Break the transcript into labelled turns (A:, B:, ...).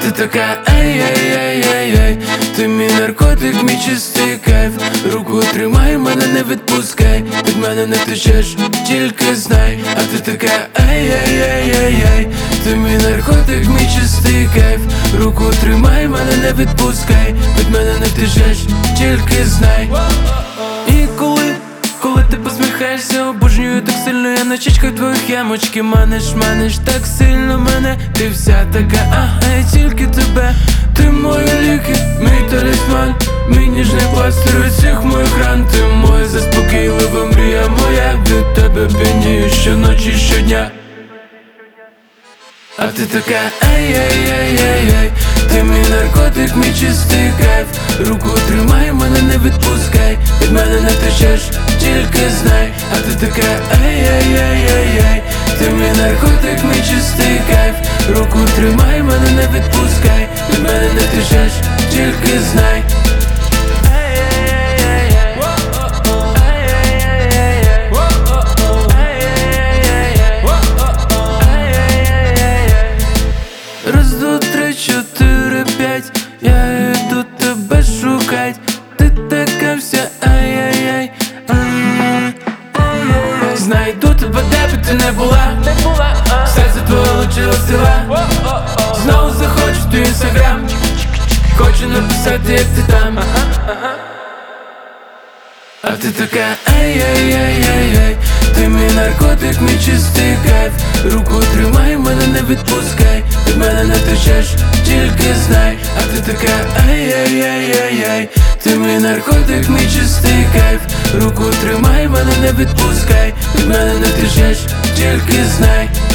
A: ти така ей-ей-ей-ей-ей. Ти мій наркотик, мій чистий кайф. Руку тримай, мене не відпускай. Від мене не течеш, тільки знай. А ти така ей-ей-ей-ей-ей. Ти мій наркотик, мій чистий кайф. Руку тримай, мене не відпускай. Від мене не течеш, тільки знай. І коли ти посміхаєшся, обожнюю так сильно. Я на чічках твоїх ямочки маниш так сильно мене. Ти вся така, я тільки тебе. Ти мої ліки, мій талісман, мій ніжний пластир від всіх моїх ран. Ти моя заспокійлива мрія моя. Від тебе п'янію щоночі, щодня. А ти така ей-ей-ей-ей-ей. Ти мій наркотик, мій чистий кайф. Руку тримай, мене не відпускай. Від мене не течеш, тільки знай. А ти така ей-ей-ей-ей-ей. Ти мій наркотик, мій чистий кайф. Руку тримай, мене не відпускай. Від мене не течеш, тільки знай. Раз, два, три, чотири, п'ять. Я йду тебе шукать. Ти така вся ай-яй-яй. Знайду тебе, де б ти не була. Серце твоє лучила сила. Знову захочу твій інстаграм. Хочу написати, як ти там. А ти така ей-ей-ей-ей-ей. Ти мій наркотик, мій чистий кайф. Руку тримай, мене не відпускай. Від мене не течеш, тільки знай. А ти така ей-ей-ей-ей-ей. Ти мій наркотик, мій чистий кайф. Руку тримай, мене не відпускай. Від мене не течеш, тільки знай.